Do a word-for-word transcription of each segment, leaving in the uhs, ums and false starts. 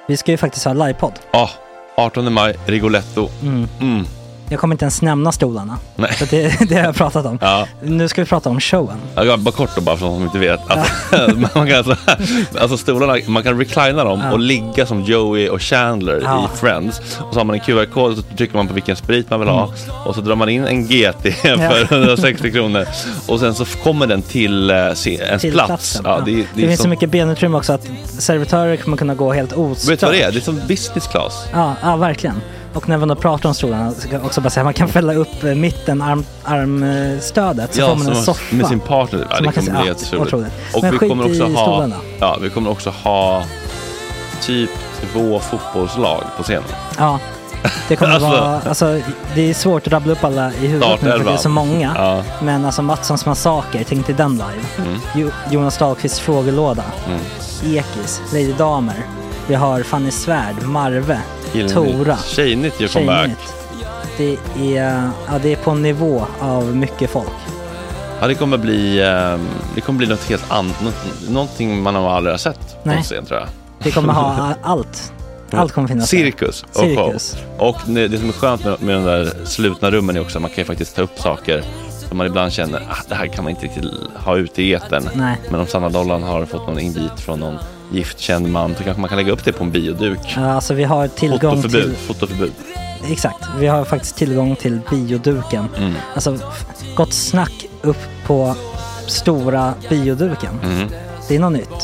Vi ska ju faktiskt ha livepodd. Ja, artonde maj, Rigoletto. Mm. Mm. Jag kommer inte ens nämna stolarna. Nej. För det, det har jag pratat om. Ja. Nu ska vi prata om showen. Ja, bara kort då, bara för de som inte vet. Alltså, man kan alltså, alltså stolarna, man kan reclina dem ja. och ligga som Joey och Chandler ja. i Friends. Och så har man en Q R-kod och så trycker man på vilken sprit man vill ha. Mm. Och så drar man in en G T för hundrasextio kronor. Och sen så kommer den till uh, ens till plats. Ja, ja. det, det, det är finns som... så mycket benutrymme också att servitörer kommer kunna gå helt ostört. Vet du vad det är? Det är som business class. Ja, ja verkligen. Och när man då pratar om stolarna så kan jag också bara säga att man kan fälla upp mitten arm, armstödet så ja, får man en soffa. Med sin partner. Ja, det kommer bli helt otroligt. Och men vi kommer också ha stolarna. Ja, vi kommer också ha typ två fotbollslag på scenen. Ja. Det kommer alltså, vara alltså det är svårt att rabbla upp alla i huvudet nu för det är så många. Ja. Men alltså Mattssons massaker, tänk till den live. Mm. Jo, Jonas Dahlqvists frågelåda. Mm. Ekis, Lady Damer. Vi har Fanny Svärd, Marve, Gillnytt. Tora. Tjejnytt gör comeback. Det är, ja, det är på en nivå av mycket folk. Ja, det kommer bli det kommer bli något helt annat, någonting man har aldrig har sett på scen, tror jag. Det kommer ha allt. Allt kommer finnas. Cirkus och Cirkus. show. Och det som är skönt med, med de där slutna rummen är också att man kan ju faktiskt ta upp saker som man ibland känner att det här kan man inte riktigt ha ute i etern. Nej. Men om Sanna Dollan har fått någon invit från någon giftkänd man så kanske man kan lägga upp det på en bioduk. Ja, alltså vi har tillgång fotoförbud, till... Fotoförbud. Exakt, vi har faktiskt tillgång till bioduken. Mm. Alltså, gott snack upp på stora bioduken. Mm. Det är något nytt.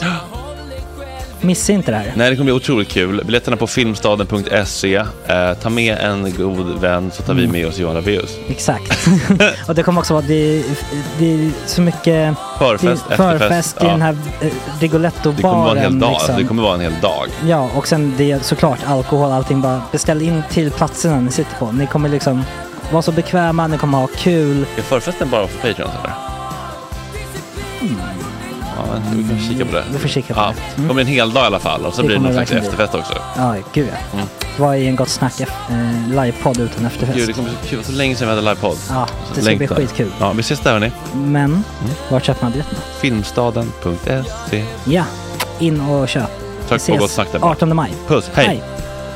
Missa inte det här. Nej, det kommer bli otroligt kul. Biljetterna på filmstaden punkt se. Eh, ta med en god vän så tar mm. vi med oss Johan Rabaeus. Exakt. Och det kommer också vara det, det är så mycket förfest, det, förfest i ja. den här eh, Rigoletto-baren. Det kommer vara en hel dag. Liksom. Det kommer vara en hel dag. Ja, och sen det är såklart alkohol, allting. Bara beställ in till platserna ni sitter på. Ni kommer liksom vara så bekväma, ni kommer ha kul. Är förfesten bara för Patreon eller? Mm. Ja, vi kan kika på det. Vi får kika på ja, det. Mm. Det kommer en hel dag i alla fall. Och så det blir det någon slags efterfest också. Ja, gud ja. Mm. Vad är en gott snack eh, livepodd utan efterfest? Gud, det kommer så kul. Så länge sedan vi hade livepodd. Ja, det ska Längtar. bli skitkul. Ja, vi ses där hörni. Men, mm. var köper man biljetterna? filmstaden punkt se. Ja, in och köp. Tack på gott snack där. artonde maj. Puss, hej. hej.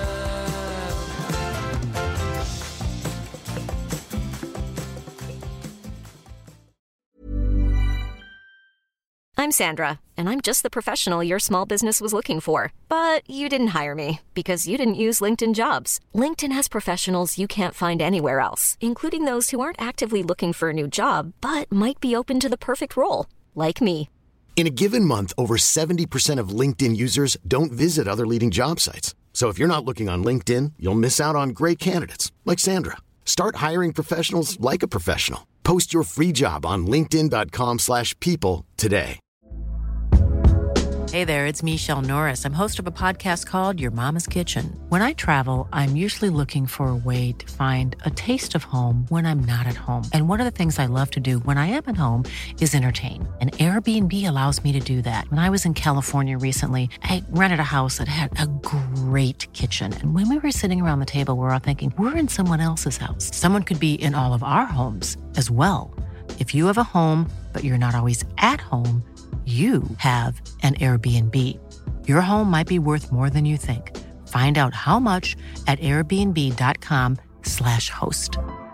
I'm Sandra, and I'm just the professional your small business was looking for. But you didn't hire me because you didn't use LinkedIn Jobs. LinkedIn has professionals you can't find anywhere else, including those who aren't actively looking for a new job, but might be open to the perfect role, like me. In a given month, over seventy percent of LinkedIn users don't visit other leading job sites. So if you're not looking on LinkedIn, you'll miss out on great candidates, like Sandra. Start hiring professionals like a professional. Post your free job on linkedin dot com slash people today. Hey there, it's Michelle Norris. I'm host of a podcast called Your Mama's Kitchen. When I travel, I'm usually looking for a way to find a taste of home when I'm not at home. And one of the things I love to do when I am at home is entertain. And Airbnb allows me to do that. When I was in California recently, I rented a house that had a great kitchen. And when we were sitting around the table, we were all thinking, we're in someone else's house. Someone could be in all of our homes as well. If you have a home, but you're not always at home, you have an Airbnb. Your home might be worth more than you think. Find out how much at airbnb dot com slash host.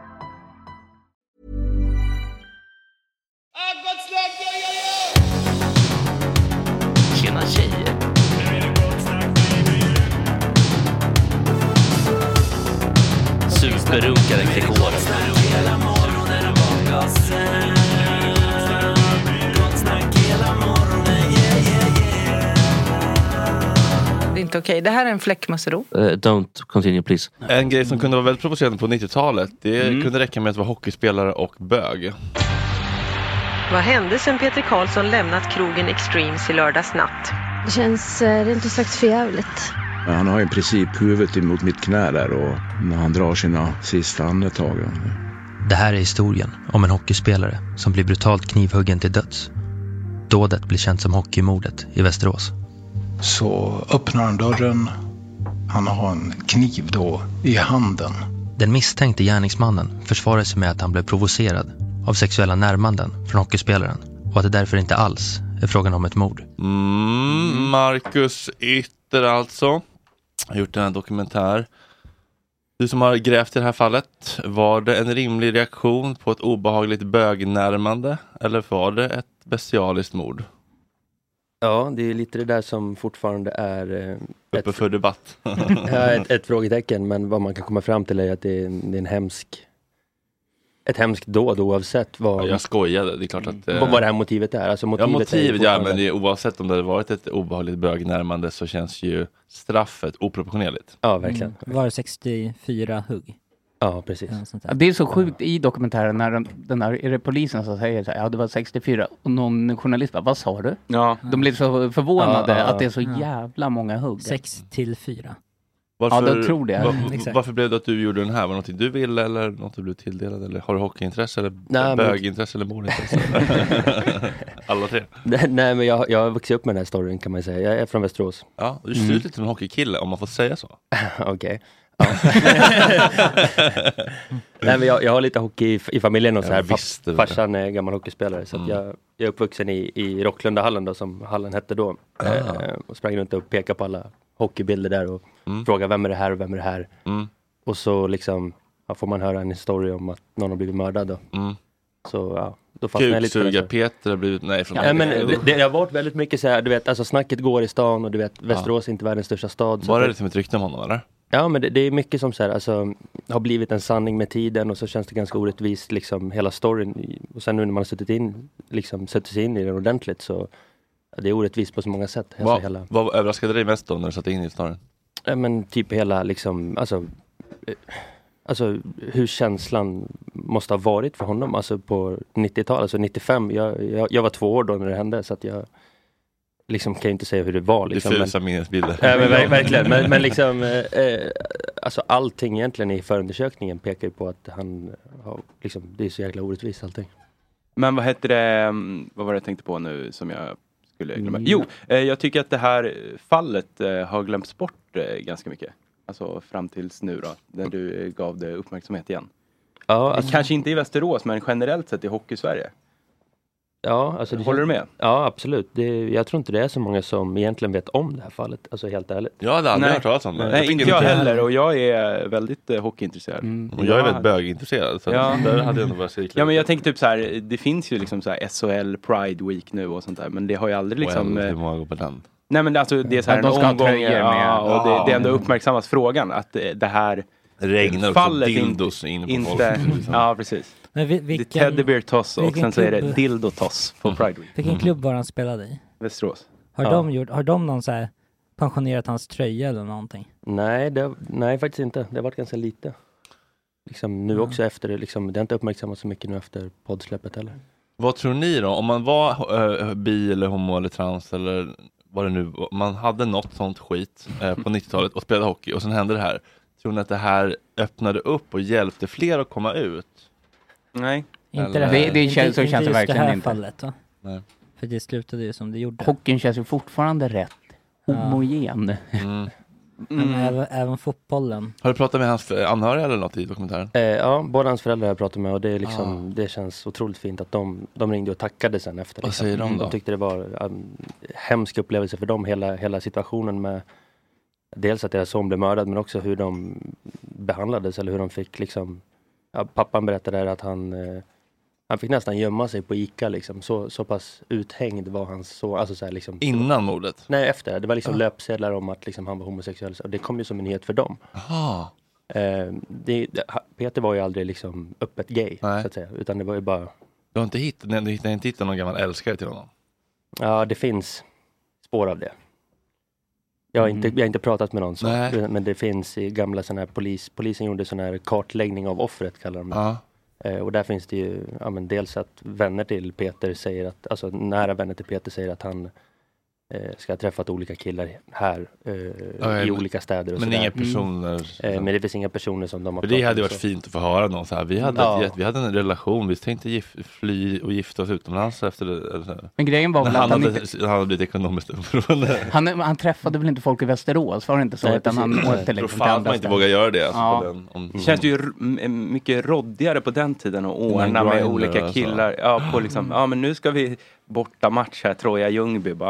Tjena tjejer. Superrunkaren Gregoren. Det är inte okej. Det här är en fläckmussero. Uh, don't continue please. En grej som kunde vara väldigt provocerande på nittiotalet, det mm. kunde räcka med att vara hockeyspelare och bög. Vad hände sen Peter Karlsson lämnat krogen Extremes i lördags natt? Det känns eh, rent ut sagt förjävligt. Han har i princip huvudet emot mitt knä där och när han drar sina sista andetag. Det här är historien om en hockeyspelare som blir brutalt knivhuggen till döds. Dådet blir känt som hockeymordet i Västerås. Så öppnar han dörren. Han har en kniv då i handen. Den misstänkte gärningsmannen försvarar sig med att han blev provocerad av sexuella närmanden från hockeyspelaren och att det därför inte alls är frågan om ett mord. Mm, Marcus Ytter alltså. har gjort en dokumentär. Du som har grävt i det här fallet, var det en rimlig reaktion på ett obehagligt bögnärmande eller var det ett bestialiskt mord? Ja, det är lite det där som fortfarande är eh, uppe ett, för debatt. ja, ett, ett frågetecken, men vad man kan komma fram till är att det är, det är en hemsk ett hemskt dåd oavsett vad... Ja, jag skojade, det är klart att... Vad, vad det här motivet är. Alltså motivet ja, motivet, är ja, men det är, oavsett om det hade varit ett obehagligt bögnärmande så känns ju straffet oproportionerligt. Ja, verkligen. Mm. Var det sextiofyra hugg? Ja, precis. Ja, det är så sjukt i dokumentären när den, den där, är det polisen som säger så här, ja det var sextiofyra och någon journalist bara, vad sa du? Ja. De blir så förvånade ja, ja, att det är så ja. jävla många hugg. sex till fyra. Varför, ja, de tror det. Var, varför blev det att du gjorde den här? Var det någonting du ville eller något du blev tilldelad? Eller har du hockeyintresse eller nej, bögintresse men... eller mordintresse? Alla tre. Nej, nej men jag, jag har vuxit upp med den här storyn kan man säga. Jag är från Västerås. Ja, du ser ut lite som en hockeykille om man får säga så. Okej. Okay. Ja. Nej, men jag, jag har lite hockey i, i familjen och så här. Fa- farsan är gammal hockeyspelare så att jag, jag är uppvuxen i, i Rocklundahallen då, som hallen hette då. Ah. Eh, och sprang runt och pekade på alla hockeybilder där och mm. frågade vem är det här och vem är det här. Mm. Och så liksom ja, får man höra en historia om att någon har blivit mördad då. Mm. Så ja, då fastnar jag lite för det. Peter har blivit, nej från ja, men det, det har varit väldigt mycket så här, du vet, alltså snacket går i stan och du vet, Västerås är inte världens största stad. Var det lite som ett rykte om honom eller? Ja, men det, det är mycket som så här, alltså, har blivit en sanning med tiden och så känns det ganska orättvist liksom hela storyn. Och sen nu när man har suttit in, liksom suttit sig in i den ordentligt så ja, det är orättvist på så många sätt. Vad, hela... vad överraskade dig mest då när du satt in i storyn? Ja, men typ hela liksom, alltså, alltså hur känslan måste ha varit för honom, alltså på nittiotalet, alltså nittiofem, jag, jag, jag var två år då när det hände så att jag liksom kan jag inte säga hur det var liksom. Det är fusa minnesbilder. Ja, men ver- verkligen, men, men liksom eh, alltså allting egentligen i förundersökningen pekar på att han har, liksom, det är så jäkla orättvist allting. Men vad heter det, vad var det jag tänkte på nu som jag skulle glömma? Mm. Jo, eh, jag tycker att det här fallet eh, har glömts bort eh, ganska mycket. Alltså fram tills nu då, när du gav det uppmärksamhet igen. Ja, alltså... Kanske inte i Västerås, men generellt sett i Hockey-Sverige. Ja, alltså det håller du med? Ja, absolut. Det, jag tror inte det är så många som egentligen vet om det här fallet. Alltså helt ärligt. Ja, det har aldrig hört talas om det. Nej, inte jag heller. Och jag är väldigt uh, hockeyintresserad. Mm. Och jag är väldigt bögintresserad. Så ja. där hade jag nog bara cirklat. Ja, men jag tänker typ så här. Det finns ju liksom så här S H L Pride Week nu och sånt där. Men det har ju aldrig liksom... Well, hur många går på den? Nej, men alltså det är så här ja, en omgång. Med. Ja, och det, det är ändå uppmärksammas frågan att det här... Regnar fallet dildos in på inte, folk. Liksom. Ja, precis. Men vi, vilken, det är Teddybear-toss och sen så är det klubb... dildo-toss på Pride Week. Vilken klubb var han spelade i? Västerås. Har, ja. de gjort, har de någon så här pensionerat hans tröja eller någonting? Nej, det, nej faktiskt inte. Det har varit ganska lite. Liksom nu mm. också efter det. Liksom, det har inte uppmärksammat så mycket nu efter poddsläppet heller. Vad tror ni då? Om man var äh, bi eller homo eller trans eller vad det nu man hade något sånt skit äh, på nittiotalet och spelade hockey och sen hände det här. Tror ni att det här öppnade upp och hjälpte fler att komma ut? Nej. Inte det, det, det känns, så känns det verkligen det här inte. Fallet, va? Nej. För det slutade ju som det gjorde. Hockeyn känns ju fortfarande rätt homogen. Mm. Mm. Men även, även fotbollen. Har du pratat med hans anhöriga eller något i dokumentären? Eh, ja, båda hans föräldrar har jag pratat med och det, är liksom, ah. det känns otroligt fint att de, de ringde och tackade sen efter. Vad liksom. säger de då? De tyckte det var en hemsk upplevelse för dem, hela, hela situationen med dels att deras son blev mördad men också hur de behandlades eller hur de fick liksom, ja, pappan berättade där att han eh, han fick nästan gömma sig på Ica liksom, så, så pass uthängd var hans så, alltså så här, liksom, innan mordet? Nej, efter, det var liksom ah. löpsedlar om att liksom, han var homosexuell och det kom ju som en nyhet för dem. Aha. Eh, det, Peter var ju aldrig liksom öppet gay. Nej. Så att säga, utan det var ju bara... Du har inte hittat, du har inte hittat någon gammal älskare till honom? Ja, det finns spår av det. Jag har, inte, jag har inte pratat med någon så, men det finns i gamla sådana här polis, polisen gjorde sån här kartläggning av offret kallar de det. Ah. Eh, och där finns det ju, ja, men dels att vänner till Peter säger att, alltså nära vänner till Peter säger att han eh, ska ha träffat olika killar här eh, ja, i olika städer och men sådär. inga personer Mm. Eh, men det finns inga personer som de har. För det hade varit så fint att få höra någon så här. Vi hade, ja. ett, vi hade en relation, vi tänkte gif, fly och gifta oss utomlands efter det. Eller men grejen var väl han, han, hade, inte... han hade blivit ekonomiskt oberoende. Han, han träffade väl inte folk i Västerås, var det inte så? Nej, utan han åkte liksom till fan man inte vågar göra det. Alltså, ja. på den, om, det känns ju r- mycket råddigare på den tiden att ordna med olika killar. Ja, på liksom, ja men nu ska vi borta match här, Troja Ljungby. Bara, ja,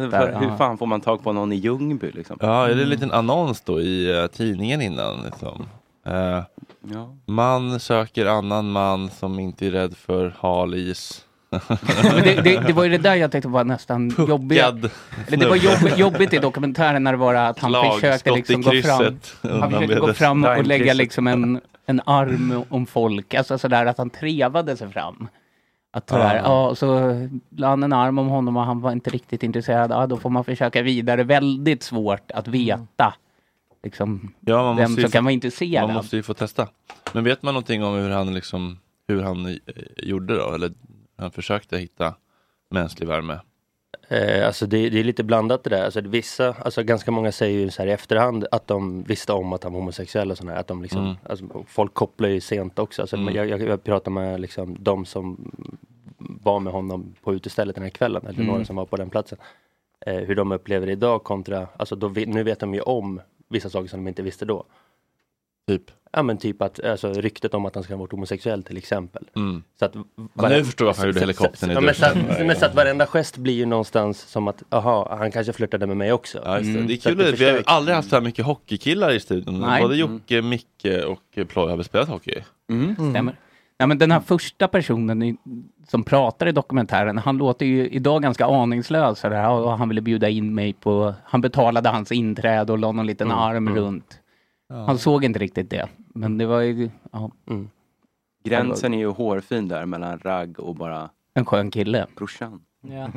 för, hur fan får man tag på någon i Ljungby liksom? Ja, är det en liten annons då i uh, tidningen innan liksom? Uh, ja. Man söker annan man som inte är rädd för halis. det, det, det var ju det där jag tänkte var nästan jobbigt. Eller det var jobbigt, jobbigt i dokumentären när det var att han Slag, försökte liksom gå fram. Han försökte gå fram och lägga liksom en, en arm om folk. Alltså sådär att han trevade sig fram. Att sådär, ja, så la han en arm om honom och han var inte riktigt intresserad. Ja, då får man försöka vidare. Väldigt svårt att veta liksom, ja, man vem som få, kan vara intresserad. Man måste ju få testa. Men vet man någonting om hur han liksom, hur han eh, gjorde då? Eller han försökte hitta mänsklig värme? Eh, alltså det, det är lite blandat det där. Alltså det, vissa, alltså ganska många säger ju så här i efterhand att de visste om att han var homosexuell och sådär. Att de liksom, Mm. alltså, folk kopplar ju sent också. Alltså, Mm. jag, jag, jag pratar med liksom, de som var med honom på utestället den här kvällen. Eller Mm. några som var på den platsen. Eh, hur de upplever det idag kontra, alltså då, vi- nu vet de ju om vissa saker som de inte visste då. Typ? Ja men typ att, alltså ryktet om att han ska ha varit homosexuell till exempel. Mm. Så att, Ja, nu förstår jag varför han gjorde så- helikoptern i ja, men, så duschen. att, men så att varenda gest blir ju någonstans som att, aha, han kanske flirtade med mig också. Ja, just det. Mm. Det är Så att kul, det att vi har förstärks. aldrig haft så här mycket hockeykillar i studion. Nej. Både Jocke, Micke och Ploy har spelat hockey. Mm. Stämmer. Ja, men den här första personen i, som pratar i dokumentären, han låter ju idag ganska aningslös. Så där, och han ville bjuda in mig på, han betalade hans inträde och la någon liten Mm. arm Mm. runt. Ja. Han såg inte riktigt det. Men det var ju ja, Mm. Gränsen är ju hårfin där mellan ragg och bara en skön kille. brorsan. Ja,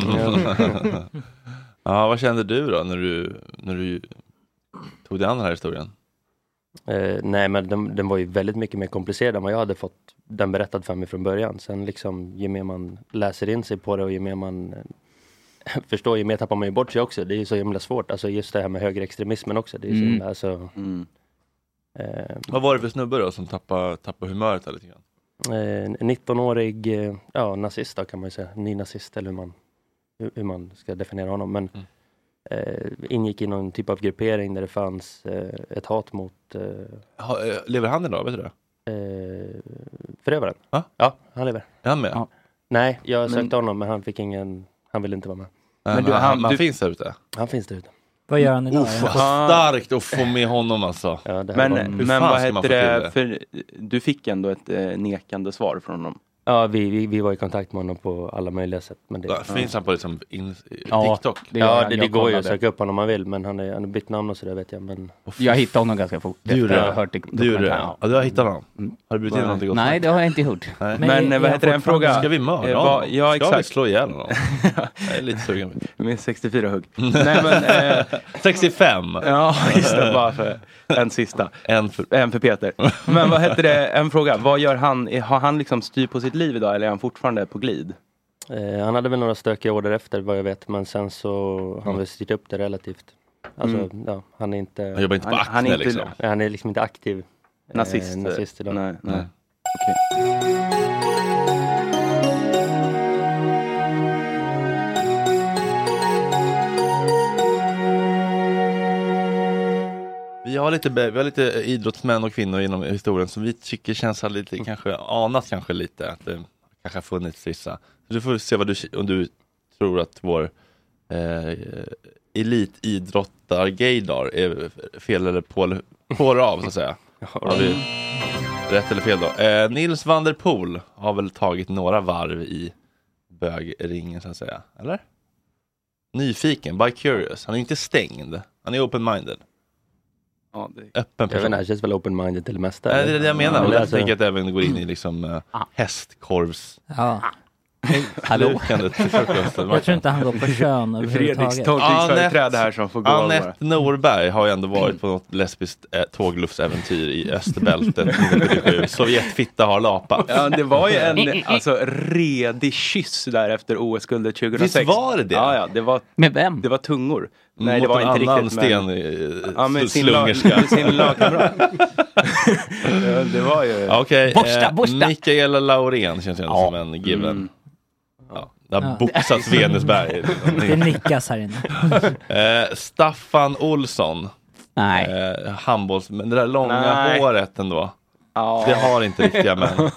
Ja, vad kände du då när du, när du tog dig an den här historien? Eh, nej men den, den var ju väldigt mycket mer komplicerad än vad jag hade fått den berättad för mig från början. Sen liksom ju mer man läser in sig på det och ju mer man eh, förstår, ju mer tappar man ju bort sig också. Det är ju så himla svårt. Alltså just det här med högerextremismen också. Det är så Mm. himla, alltså, Mm. eh, Vad var det för snubbe då som tappade, tappade humöret här lite grann? eh, en nittonårig eh, ja, nazist då, kan man ju säga. Ny nazist eller hur man, hur, hur man ska definiera honom. Men Mm. eh, ingick i någon typ av gruppering där det fanns eh, ett hat mot eh, Ha, eh, lever han idag, vet du det? eh, förövaren. Ja? Ja, han lever. Är han med? Ja. Nej, jag sökte Men- honom men han fick ingen, han ville inte vara med. Men, Men du, han, han- han du- finns där ute. Han finns där ute. Vad gör han idag? Uff, vad starkt att få med honom alltså. Ja, det här Men, var, Hur men fan vad ska man heter få till det? För du fick ändå ett eh, nekande svar från honom. ja vi, vi, vi var i kontakt med honom på alla möjliga sätt. Men det, Ja, finns han på liksom in, Ja, TikTok? det gör ja, han. det, det Jag går ju att kollade. söka upp honom om man vill. Men han, är, han har bytt namn och sådär vet jag. Men Jag hittade honom ganska fort. Du gjorde efter att det? ha hört Du gjorde det? dokumentären. Ja, du har hittat honom? Mm. Har du bjudit in någonting gott? Nej, det har jag inte gjort. Nej. Men, Men eh, jag vad har heter det? En fortfarande- fråga. Ska vi mörda Eh, honom? vad- ja, Ska vi exakt. slå ihjäl honom? Jag är lite sugen. Med sextiofyra hugg. Nej men, eh, sextiofem! ja just det, bara för en sista. En för... En för Peter. Men vad heter det? En fråga. Vad gör han? Har han liksom styr på sitt liv idag eller är han fortfarande på glid? eh, han hade väl några stökiga år därefter vad jag vet. Men sen så har han väl styrt upp det relativt. Alltså, Mm. ja, han är inte... Han jobbar inte på Han- Acne han är inte- liksom. Han är liksom inte aktiv eh, Nazist? nazist idag. Nej, nej. Nej. Okej. Vi har lite, vi har lite idrottsmän och kvinnor inom historien som vi tycker känns lite, kanske anat kanske lite att det kanske har funnits vissa. Så du får se vad du, om du tror att vår eh, elitidrottar-gaydar är fel eller på, på eller av så att säga. Har vi rätt eller fel då? Eh, Nils van der Poel har väl tagit några varv i bögringen så att säga, eller? Nyfiken, by curious. Han är inte stängd. Han är open-minded. Ja, det... Öppen Jag vet person. inte, han känns väl open-minded till det mesta. Nej, det är det jag menar. Ja, Och det är därför alltså- tänker jag att det även går in i liksom uh, hästkorvs... Ja. Hallå? Lukandet till frukosten. Jag tror inte han går på kön Fredriks överhuvudtaget. tolkningsföreträde här som får gå av bara. Anette Norberg har ju ändå varit på något lesbiskt eh, tåglufsäventyr i Österbältet nittonhundrasjuttiosju. Sovjetfitta har lapat. Ja, det var ju en alltså, redig kyss där efter O S-guldet tjugohundrasex. Visst var det det? Ja, ja, det var, Med vem? det var tungor. Nej, Mot det var en inte annan riktigt. sten, Men... eh, Ja, med sin, lag, slungerska. sin lagkamrat. Ja, det var ju... Okej, Borsta, eh, borsta. Mikaela Laurén känns ju ändå Ja. som en given. Mm. Ja, det har Ja. boxats Venusberg. Det nickas här inne. eh, Staffan Olsson. Nej. Eh, handbolls, men det där långa Nej. håret ändå. Ja. Det har inte riktiga män.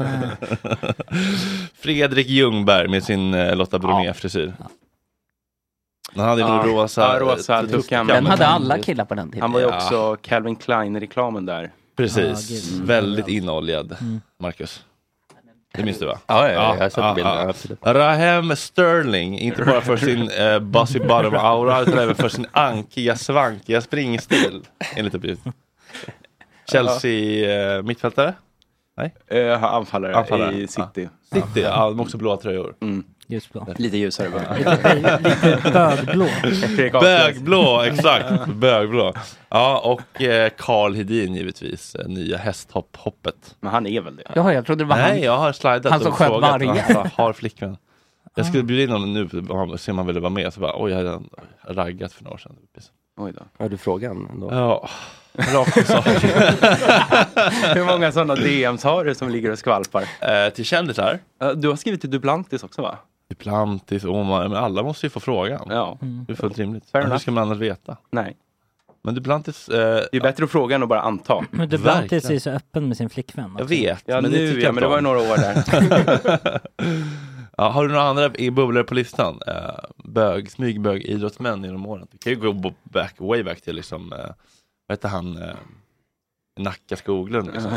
Fredrik Ljungberg med sin eh, Lotta Bromé-frisyr. Han hade ju ja. rosa, ja, rosa tuckan. Den hade alla killar på den tiden. Han var ju också ja. Calvin Klein-reklamen där. Precis, mm. väldigt inoljad, mm. Marcus. Det minns du va? Ja, ja, ja jag har sett ja, bilden. Ja. Raheem Sterling, inte bara för sin eh, Bossy Bottom-aura utan även för sin ankiga, svankiga springstil. Enligt uppgift. Chelsea eh, mittfältare? Nej? Uh, anfallare, anfallare i City. Ja. City, ja, ja de har också blåa tröjor. Mm. Ljusblå. Lite ljusare bara. lite, lite bögblå. Bögblå, exakt. Bögblå. Ja, och eh, Carl Hedin givetvis. Eh, nya hästhopp-hoppet. Men han är väl det? Jaha, jag trodde det var Nej, han. jag har slidat han som och sköt frågat varje. han har flickvän. Jag skulle bjuda in honom nu och se om han ville vara med. Så bara, oj, jag hade raggat för några år sedan. Oj då. Har du frågan då? Ja, rakt sak. Hur många sådana D Ms har du som ligger och skvalpar? Eh, till kändisar. Uh, du har skrivit till Duplantis också va? Duplantis, Omar, men alla måste ju få frågan. Ja. Det är fullt rimligt. Fair Hur ska man annars veta? Nej. Men Duplantis... Eh, det är bättre att fråga än att bara anta. Men Duplantis är så öppen med sin flickvän. Också. Jag vet. Ja, men nu, det ja, men det var ju några år där. Ja, har du några andra i bubblor på listan? Uh, bög, smygbög, idrottsmän genom åren. Det kan ju gå back, way back till liksom, uh, vad heter han? Uh, Nacka Skoglund. Liksom.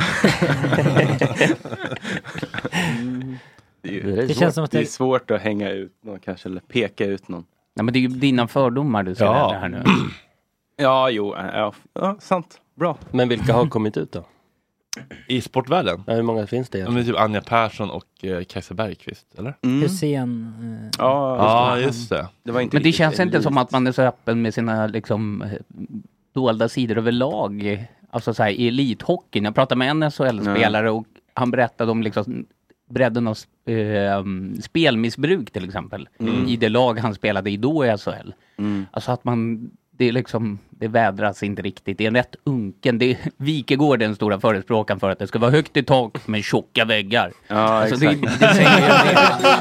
mm. det, är, det, det, känns som att det... det är svårt att hänga ut någon kanske, eller peka ut någon. Nej, men det är ju dina fördomar du ska ja. lära här nu. ja, jo, ja, ja, sant. Bra. Men vilka har kommit ut då? I sportvärlden? Ja, hur många finns det? Ja, men typ Anja Persson och eh, Kajsa Bergqvist, eller? Mm. Hussein. Eh, ja, ja, just det. det var inte men det känns inte som att man är så öppen med sina liksom dolda sidor överlag. Alltså så här i elithockeyn. Jag pratade med en S H L-spelare och han berättade om liksom bredden av eh, spelmissbruk till exempel. Mm. I det lag han spelade i då i S H L. Mm. Alltså att man... Det är liksom, det vädras inte riktigt. Det är en rätt unken. Det är, Wikegård är den stora förespråkan för att det ska vara högt i tak med tjocka väggar. Ja, alltså exakt. Det, det säger jag det.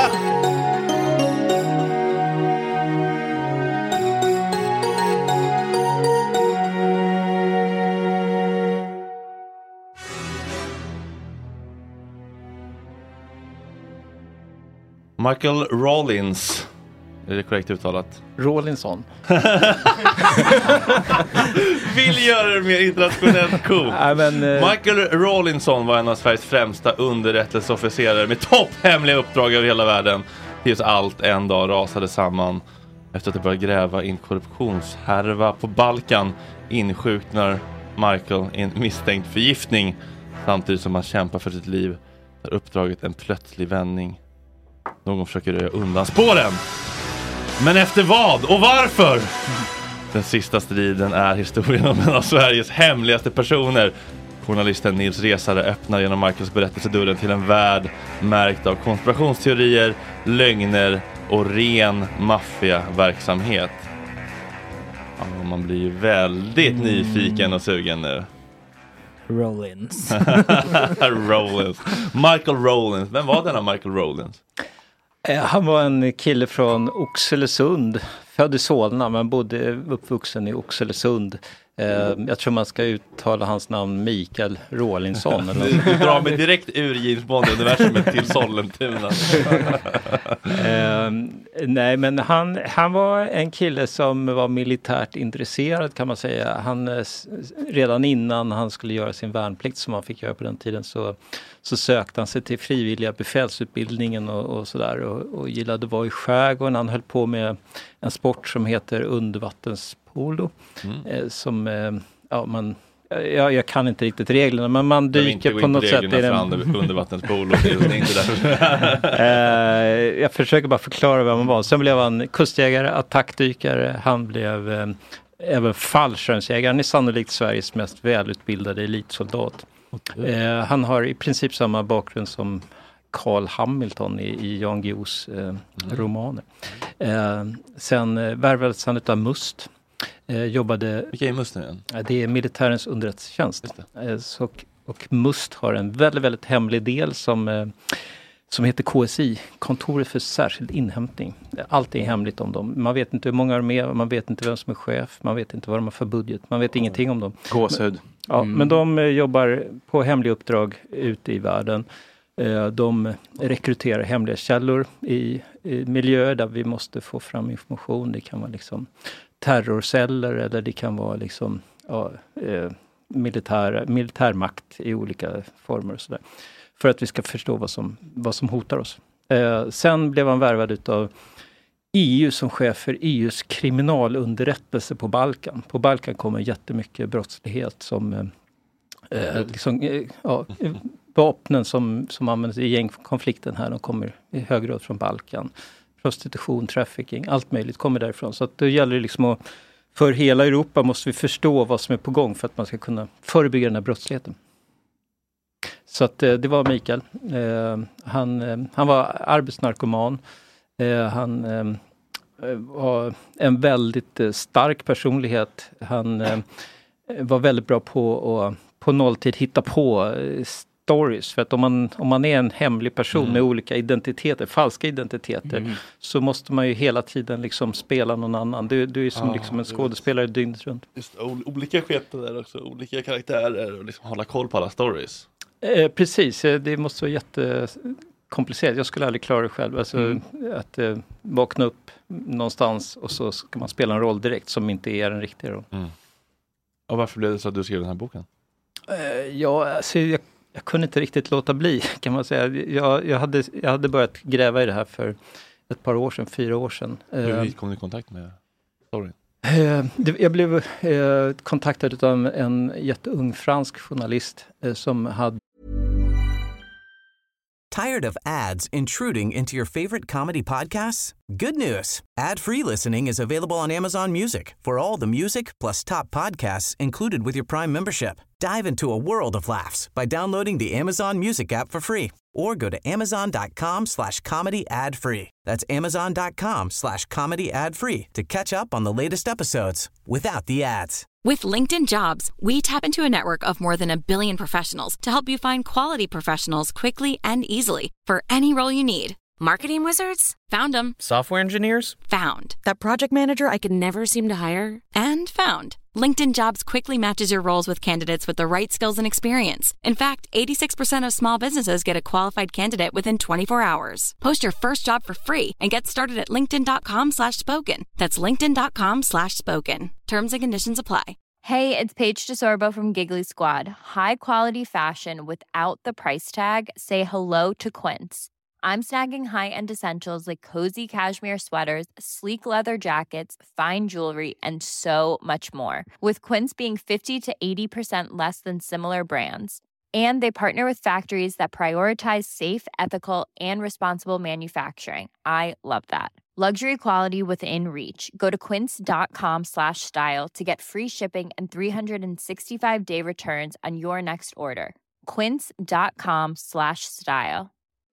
Michael Rollins. Är det korrekt uttalat? Rollinsson. Vill göra det mer internationellt cool. Nej, men, uh... Michael Rollinsson var en av Sveriges främsta underrättelseofficerare med topphemliga uppdrag över hela världen. Tills allt en dag rasade samman. Efter att det började gräva in korruptionshärva på Balkan insjuknar Michael i en misstänkt förgiftning. Samtidigt som han kämpar för sitt liv tar uppdraget en plötslig vändning. Någon försöker röja undan spåren. Men efter vad och varför? Den sista striden är historien om en av Sveriges hemligaste personer. Journalisten Nils Resare öppnar genom Michaels berättelse dörren till en värld märkt av konspirationsteorier, lögner och ren maffiaverksamhet. Ja, man blir ju väldigt mm. nyfiken och sugen nu. Rollins. Rollins. Michael Rollins. Vem var denna Michael Rollins? Han var en kille från Oxelösund, född i Solna men bodde uppvuxen i Oxelösund. Jag tror man ska uttala hans namn Mikael Rålinsson. Eller du, du drar mig direkt ur James Bond-universumet till Sollentuna. eh, nej, men han, han var en kille som var militärt intresserad kan man säga. Han, redan innan han skulle göra sin värnplikt som han fick göra på den tiden så, så sökte han sig till frivilliga befälsutbildningen och, och sådär. Och, och gillade att vara i skärgården. Han höll på med en sport som heter undervattenspolo. Mm. Eh, som, eh, ja man... Jag, jag kan inte riktigt reglerna, men man dyker på något sätt i den... undervattenspolo, det är inte där. Jag försöker bara förklara vem man var. Sen blev han kustjägare, attackdykare. Han blev eh, även fallskärmsjägare. Han är sannolikt Sveriges mest välutbildade elitsoldat. Okay. Eh, han har i princip samma bakgrund som Carl Hamilton i, i Jan Guillous eh, mm. romaner. Eh, sen eh, värvades han utav Must. Eh, jobbade... Vilka är Must nu igen? Eh, det är militärens underrättelsetjänst. Eh, så, och, och Must har en väldigt, väldigt hemlig del som, eh, som heter K S I, Kontoret för särskild inhämtning. Allt är hemligt om dem. Man vet inte hur många de är, man vet inte vem som är chef, man vet inte vad de har för budget, man vet mm. ingenting om dem. Gåshud. Ja, mm. men de eh, jobbar på hemliga uppdrag ute i världen. Eh, de rekryterar hemliga källor i, i miljöer där vi måste få fram information. Det kan vara liksom terrorceller eller det kan vara liksom ja, eh, militär, militärmakt i olika former och sådär. För att vi ska förstå vad som, vad som hotar oss. Eh, sen blev han värvad utav E U som chef för E U:s kriminalunderrättelse på Balkan. På Balkan kommer jättemycket brottslighet som eh, liksom, eh, ja, vapnen som, som används i gängkonflikten här, de kommer i hög grad från Balkan. Prostitution, trafficking, allt möjligt kommer därifrån. Så att det gäller liksom att för hela Europa måste vi förstå vad som är på gång för att man ska kunna förebygga den här brottsligheten. Så att eh, det var Mikael. Eh, han, eh, han var arbetsnarkoman. Eh, han eh, var en väldigt eh, stark personlighet. Han eh, var väldigt bra på att på nolltid hitta på eh, stories. För att om man, om man är en hemlig person mm. med olika identiteter, falska identiteter, mm. så måste man ju hela tiden liksom spela någon annan. Du, du är som ah, liksom en skådespelare dygnet runt. Just, olika skepnader också, olika karaktärer och liksom hålla koll på alla stories. Eh, precis, det måste vara jättekomplicerat. Jag skulle aldrig klara det själv. Alltså, mm. att eh, vakna upp någonstans och så ska man spela en roll direkt som inte är en riktig roll. Mm. Och varför blev det så att du skrev den här boken? Eh, ja, alltså, jag, jag kunde inte riktigt låta bli, kan man säga. Jag, jag, hade, jag hade börjat gräva i det här för ett par år sedan, fyra år sedan. Hur eh, kom du i kontakt med storyn? Eh, det, jag blev eh, kontaktad av en jätteung fransk journalist eh, som hade... Tired of ads intruding into your favorite comedy podcasts? Good news! Ad-free listening is available on Amazon Music for all the music plus top podcasts included with your Prime membership. Dive into a world of laughs by downloading the Amazon Music app for free or go to amazon.com slash comedy ad free. That's amazon.com slash comedy ad free to catch up on the latest episodes without the ads. With LinkedIn Jobs, we tap into a network of more than a billion professionals to help you find quality professionals quickly and easily for any role you need. Marketing wizards? Found them. Software engineers? Found. That project manager I could never seem to hire? And found. LinkedIn Jobs quickly matches your roles with candidates with the right skills and experience. In fact, eighty-six percent of small businesses get a qualified candidate within twenty-four hours. Post your first job for free and get started at linkedin.com slash spoken. That's linkedin.com slash spoken. Terms and conditions apply. Hey, it's Paige DeSorbo from Giggly Squad. High quality fashion without the price tag. Say hello to Quince. I'm snagging high-end essentials like cozy cashmere sweaters, sleek leather jackets, fine jewelry, and so much more. With Quince being fifty to eighty percent less than similar brands. And they partner with factories that prioritize safe, ethical, and responsible manufacturing. I love that. Luxury quality within reach. Go to quince.com slash style to get free shipping and three sixty-five day returns on your next order. Quince.com slash style.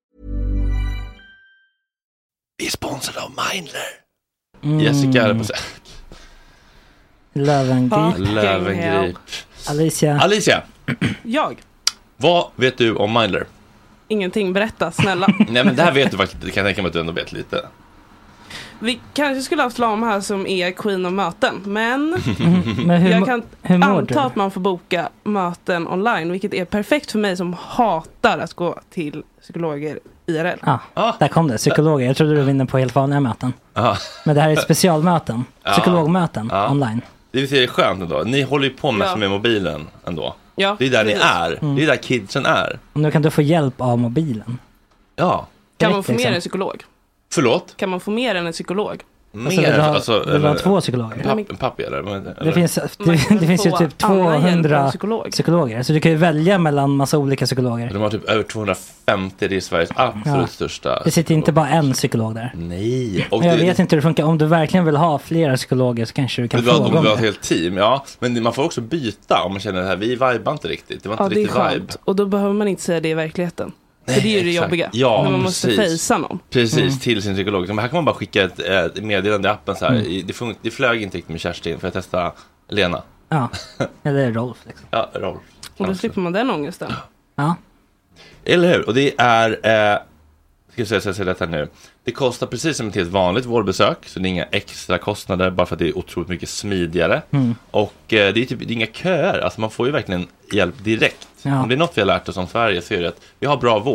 Vi är sponsrade av Mindler. Mm. Jessica är på sig. Lövengrip. Lövengrip. Alicia. Alicia. Jag. Vad vet du om Mindler? Ingenting, berätta, snälla. Nej, men det här vet du faktiskt. Det kan jag tänka mig att du ändå vet lite. Vi kanske skulle ha haft Lam här som är queen av möten. Men, mm, men hur, jag kan anta du? att man får boka möten online. Vilket är perfekt för mig som hatar att gå till psykologer I R L. Ja, ah, där kom det. Psykologer. Jag trodde du vinner på helt vanliga möten. Ah. Men det här är specialmöten. Psykologmöten ah. online. Det är skönt ändå. Ni håller ju på med, ja. med mobilen ändå. Ja, det är där precis. Ni är. Mm. Det är där kidsen är. Och nu kan du få hjälp av mobilen. Ja. Kan man få mer än en psykolog? Förlåt? Kan man få mer än en psykolog? Mer? Alltså, vill du ha, alltså, vill du ha två psykologer? En, papp, en pappi eller? eller? Det finns, det, det finns ju typ tvåhundra psykologer. Så du kan ju välja mellan massa olika psykologer. De har typ över tvåhundrafemtio. Det är Sveriges absolut ja. största. Det sitter inte bara en psykolog där. Nej. Och jag det, vet inte hur det funkar. Om du verkligen vill ha flera psykologer så kanske du kan fråga om det. Du vill ha ett helt team, ja. Men man får också byta om man känner det här. Vi vibar inte riktigt. Det var inte ja, riktigt det är skönt. Vibe. Och då behöver man inte säga det i verkligheten. Nej, för det är ju det jobbiga. Ja, när man måste precis. fejsa någon. Precis, mm. till sin psykolog. Så här kan man bara skicka ett, ett meddelande i appen så här. Mm. Det, fun- det flög inte riktigt med Kerstin för att testa Lena. Ja, eller Rolf liksom. Ja, Rolf. Och då slipper man den ångesten. Ja. Eller hur? Och det är, eh, ska jag säga, så jag säger detta nu. Det kostar precis som ett helt vanligt vårdbesök. Så det är inga extra kostnader bara för att det är otroligt mycket smidigare. Mm. Och eh, det är typ det är inga köer. Alltså man får ju verkligen hjälp direkt. Ja. Om det är något vi har lärt oss om Sverige så är det att vi har bra vård.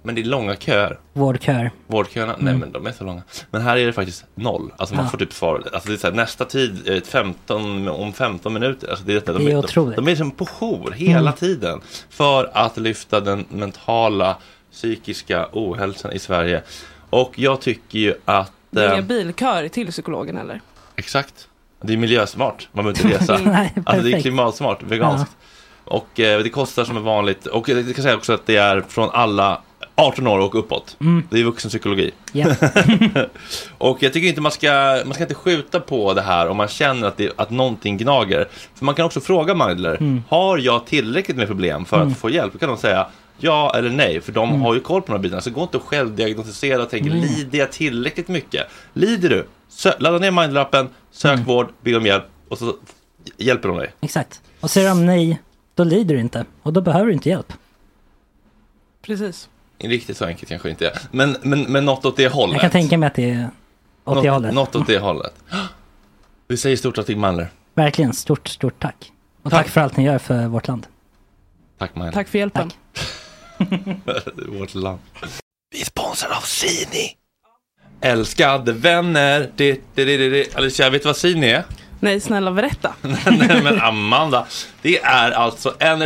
Men det är långa köer. Vårdköer. Vårdköerna, mm. nej men de är så långa. Men här är det faktiskt noll. Alltså man ja. får typ svar. Alltså det är så här, nästa tid, femton, om femton minuter. Alltså det är, de, det är de, otroligt. De, de är som på jour hela mm. tiden. För att lyfta den mentala, psykiska ohälsan i Sverige. Och jag tycker ju att... Det är inga bilköer till psykologen eller? Exakt. Det är miljösmart. Man behöver inte resa. Nej, alltså det är klimatsmart, veganskt. Ja. Och eh, det kostar som är vanligt. Och det kan säga också att det är från alla arton år och uppåt. Mm. Det är vuxenpsykologi. Yeah. Och jag tycker inte man ska man ska inte skjuta på det här om man känner att, det, att någonting gnager. För man kan också fråga Mindler, mm. har jag tillräckligt med problem för mm. att få hjälp? Då kan de säga ja eller nej, för de mm. har ju koll på de här bitarna. Så gå inte och självdiagnostisera och tänka, mm. lider jag tillräckligt mycket? Lider du? Sö- ladda ner Mindler-appen, sök mm. vård, be om hjälp och så hjälper de dig. Exakt. Och säger de nej, då lider du inte. Och då behöver du inte hjälp. Precis. Riktigt så enkelt kanske inte är. Men, men, men något åt det hållet. Jag kan tänka mig att det är åt något, det hållet. Något åt det hållet. Vi säger stort tack till Mindler. Verkligen, stort, stort tack. Och tack. tack för allt ni gör för vårt land. Tack Mindler. Tack för hjälpen. Tack. Vårt land. Vi är sponsrade av Sini. Älskade vänner. Det, det, det, det. Alicia, vet du vad Sini är? Nej, snälla berätta. Nej, men Amanda, det är alltså en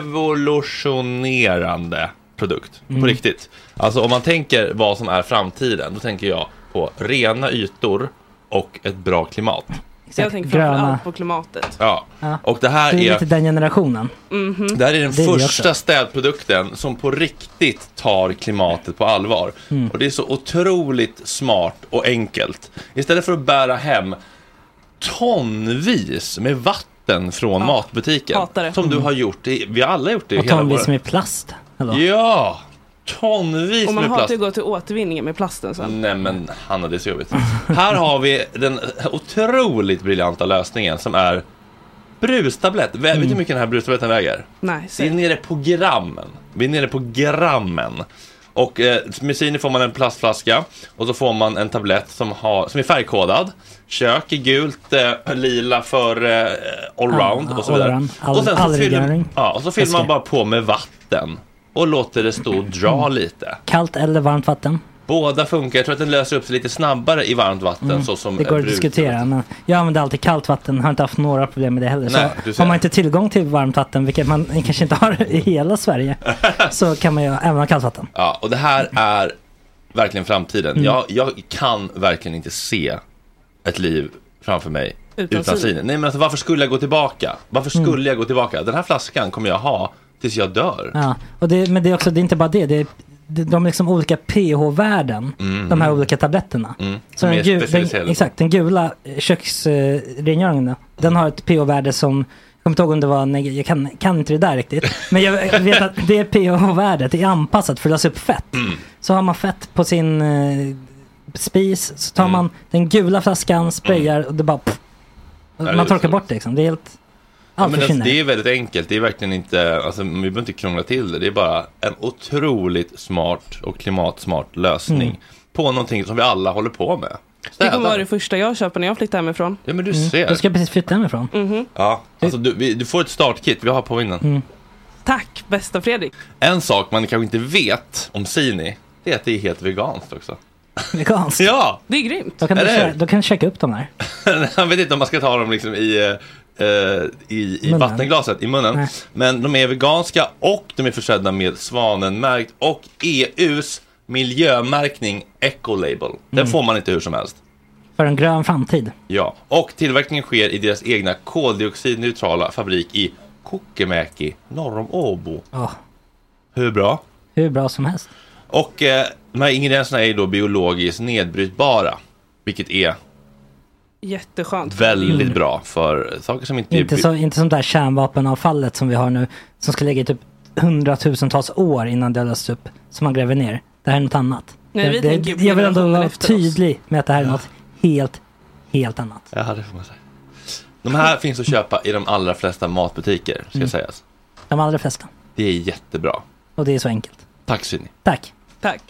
revolutionerande produkt, mm. på riktigt. Alltså om man tänker vad som är framtiden, då tänker jag på rena ytor och ett bra klimat. Så jag tänker framförallt på klimatet. Ja. ja, och det här det är... är lite den generationen. Mm-hmm. Det här är den det är första städprodukten som på riktigt tar klimatet på allvar. Mm. Och det är så otroligt smart och enkelt. Istället för att bära hem tonvis med vatten från ja. matbutiken. Hatare. Som mm. du har gjort. Det, vi har alla gjort det. Och hela tonvis våra... med plast. Eller? Ja, tonvis och man med har plast. att gå till återvinningen med plasten sen. Nej men Hanna, det är så jobbigt. Här har vi den otroligt briljanta lösningen som är brustablett. Mm. Vet du hur mycket den här brustabletten väger? Nej, vi är nere på grammen. Vi är nere på grammen. Och eh, med Sini får man en plastflaska och så får man en tablett som, har, som är färgkodad. Kök är gult, eh, lila för eh, allround ja, och så vidare. All, och sen så fyller, ja, och så fyller man bara på med vatten och låter det stå och dra mm. lite. Kallt eller varmt vatten? Båda funkar. Jag tror att den löser upp sig lite snabbare i varmt vatten. Mm. Så som det går att diskutera. Men jag använder alltid kallt vatten. Har inte haft några problem med det heller. Nej, så har man inte tillgång till varmt vatten, vilket man kanske inte har i hela Sverige, så kan man ju även ha kallt vatten. Ja, och det här är verkligen framtiden. Mm. Jag, jag kan verkligen inte se ett liv framför mig utan, utan Sini. Nej, men alltså, varför skulle jag gå tillbaka? Varför skulle mm. jag gå tillbaka? Den här flaskan kommer jag ha tills jag dör. Ja, och det, men det är också, det är inte bara det. Det är de liksom olika pH-värden, mm. de här olika tabletterna. Mm. Så den, gu- den, exakt, den gula köksrengöringen, uh, den har ett pH-värde som, jag kommer inte ihåg om det var, neg- jag kan, kan inte det där riktigt, men jag vet att det pH-värdet är anpassat för att lösa upp fett. Mm. Så har man fett på sin uh, spis, så tar mm. man den gula flaskan, sprayar mm. och det bara pff, och man torkar bort det liksom. Det är helt... Ja, men alltså, det är väldigt enkelt. Det är verkligen inte, alltså, vi behöver inte krångla till det. Det är bara en otroligt smart och klimatsmart lösning mm. på någonting som vi alla håller på med. Städa. Det kommer vara det första jag köper när jag flyttar hemifrån. Ja, men du mm. ser. Du ska precis flytta hemifrån. Mm-hmm. Ja, alltså, du, vi, du får ett startkit. Vi har på innan. Mm. Tack, bästa Fredrik. En sak man kanske inte vet om Sini, det är att det är helt veganskt också. Veganskt? Ja! Det är grymt. Då kan, du, kö- då kan du checka upp dem här. Jag vet inte om man ska ta dem liksom i... Uh, i, i vattenglaset, i munnen. Nej. Men de är veganska och de är försedda med svanenmärkt och E U:s miljömärkning Ecolabel. Den mm. får man inte hur som helst. För en grön framtid. Ja, och tillverkningen sker i deras egna koldioxidneutrala fabrik i Kokemäki, norr om Åbo. Oh. Hur bra? Hur bra som helst. Och uh, de här ingredienserna är då biologiskt nedbrytbara, vilket är jätteskönt. Väldigt mm. bra för saker som inte... Inte, så, inte som det här kärnvapenavfallet som vi har nu, som ska ligga i typ hundratusentals år innan det lösts upp, som man gräver ner. Det här är något annat. Nej, det, vi det, jag vill ändå vara tydlig med att det här är något helt, helt annat. Ja, det får man säga. De här finns att köpa i de allra flesta matbutiker, ska mm. sägas. De allra flesta. Det är jättebra. Och det är så enkelt. Tack, Sini. Tack. Tack.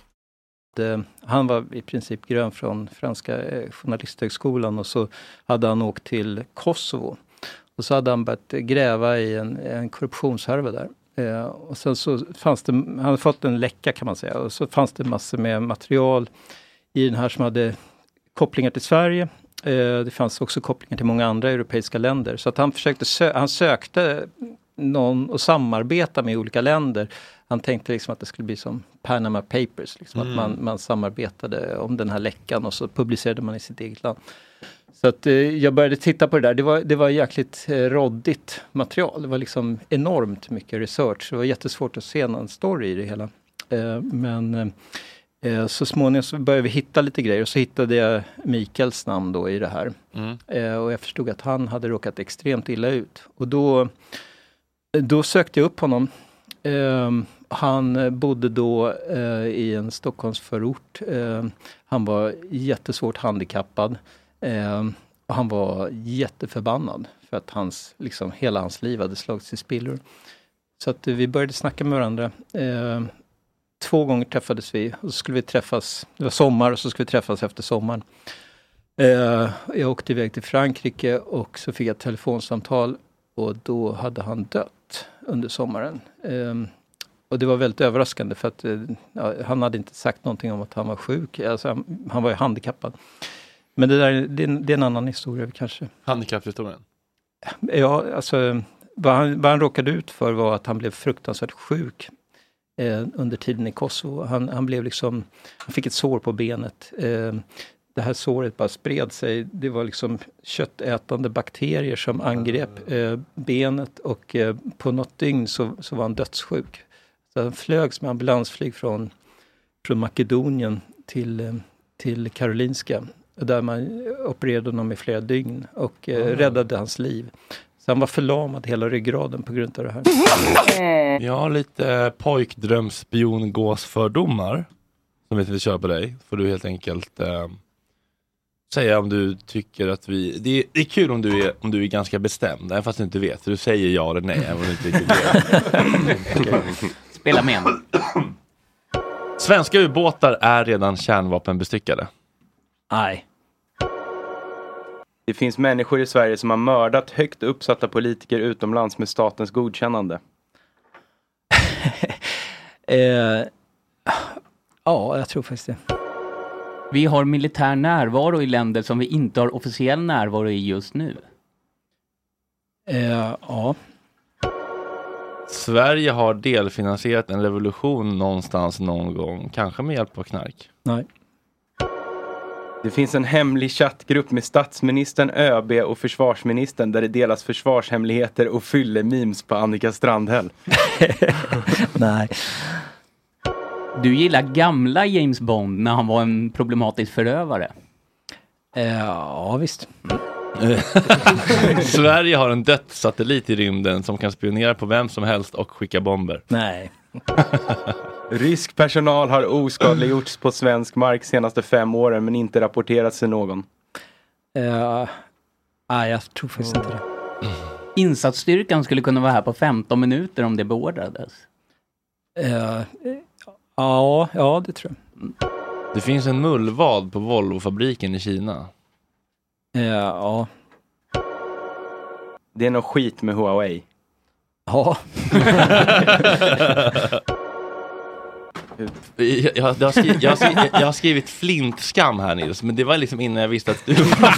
Han var i princip grön från franska journalisthögskolan och så hade han åkt till Kosovo. Och så hade han börjat gräva i en, en korruptionshärva där. Eh, och sen så fanns det, han hade fått en läcka kan man säga. Och så fanns det massor med material i den här som hade kopplingar till Sverige. Eh, det fanns också kopplingar till många andra europeiska länder. Så att han försökte, sö- han sökte någon att samarbeta med olika länder. Han tänkte liksom att det skulle bli som Panama Papers. Liksom, mm. Att man, man samarbetade om den här läckan och så publicerade man i sitt eget land. Så att eh, jag började titta på det där. Det var, det var jäkligt eh, roddigt material. Det var liksom enormt mycket research. Det var jättesvårt att se någon story i det hela. Eh, men eh, så småningom så började vi hitta lite grejer. Och så hittade jag Mikaels namn då i det här. Mm. Eh, och jag förstod att han hade råkat extremt illa ut. Och då, då sökte jag upp honom. Eh, han bodde då eh, i en Stockholmsförort. Eh, han var jättesvårt handikappad. Eh, och han var jätteförbannad för att hans, liksom, hela hans liv hade slagits i spillror. Så att eh, vi började snacka med varandra. Eh, två gånger träffades vi och så skulle vi träffas, det var sommar och så skulle vi träffas efter sommaren. Eh, jag åkte iväg till Frankrike och så fick jag ett telefonsamtal och då hade han dött under sommaren. Eh, och det var väldigt överraskande för att eh, ja, han hade inte sagt någonting om att han var sjuk. Alltså, han, han var ju handikappad. Men det där det är, det är en annan historia kanske. Handikapphistorien? Ja, alltså vad han, vad han råkade ut för var att han blev fruktansvärt sjuk eh, under tiden i Kosovo. Han, han blev liksom, han fick ett sår på benet. Eh, det här såret bara spred sig. Det var liksom köttätande bakterier som angrep eh, benet och eh, på något dygn så, så var han dödssjuk. Så han flögs med ambulansflyg från, från Makedonien till, eh, till Karolinska. Där man opererade honom i flera dygn och eh, mm. räddade hans liv. Så han var förlamad hela ryggraden på grund av det här. Jag har lite pojkdrömspiongåsfördomar som jag vill köra på dig. Får du helt enkelt eh, säga om du tycker att vi... Det är, det är kul om du är, om du är ganska bestämd, även fast du inte vet. För du säger ja eller nej, även om du inte riktigt vet. Spela med. Svenska ubåtar är redan kärnvapenbestyckade. Nej. Det finns människor i Sverige som har mördat högt uppsatta politiker utomlands med statens godkännande. eh, ja, jag tror faktiskt det. Vi har militär närvaro i länder som vi inte har officiell närvaro i just nu. Eh, ja. Sverige har delfinansierat en revolution någonstans någon gång. Kanske med hjälp av knark. Nej. Det finns en hemlig chattgrupp med statsministern, ÖB och försvarsministern där det delas försvarshemligheter och fylle-memes på Annika Strandhäll. Nej. Du gillar gamla James Bond när han var en problematisk förövare. Ja, visst. Sverige har en dödssatellit i rymden som kan spionera på vem som helst och skicka bomber. Nej. Rysk personal har oskadliggjorts på svensk mark senaste fem åren men inte rapporterats till någon. Uh, nej, jag tror faktiskt inte det. Insatsstyrkan skulle kunna vara här på femton minuter om det beordrades. Uh, ja, ja, det tror jag. Det finns en mullvad på Volvo-fabriken i Kina. Uh, ja. Det är något skit med Huawei. Ja. Jag, jag, jag, har skrivit, jag, har skrivit, jag har skrivit flintskam här Nils, men det var liksom innan jag visste att du var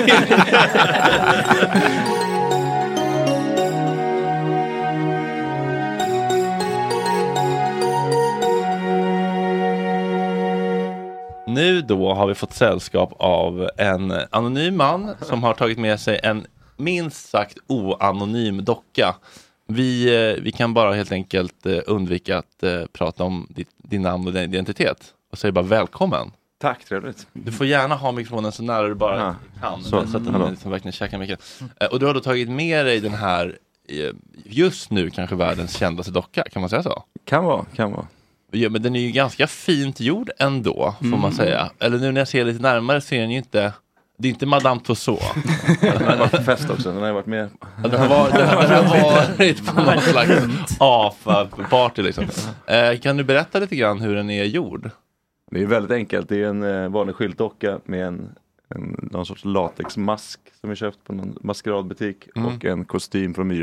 Nu då har vi fått sällskap av en anonym man som har tagit med sig en minst sagt oanonym docka. Vi, vi kan bara helt enkelt undvika att uh, prata om ditt, din namn och din identitet. Och säger bara välkommen. Tack, trevligt. Du får gärna ha mikrofonen så nära du bara ja, kan. Så, så att den mm. liksom verkligen käkar mycket. Uh, och du har då tagit med dig den här, uh, just nu kanske världens kändaste docka. Kan man säga så? Kan vara, kan vara. Ja, men den är ju ganska fint gjord ändå, får mm. man säga. Eller nu när jag ser lite närmare så är den ju inte... Det är inte Madame Tussauds. Den har varit på fest också, den har varit med. Ja, den har varit, den har, den har varit på något slags A F A-party liksom. Eh, kan du berätta lite grann hur den är gjord? Det är väldigt enkelt. Det är en eh, vanlig skyltdocka med en, en någon sorts latexmask som vi köpt på någon maskeradbutik mm. och en kostym från Myrorna.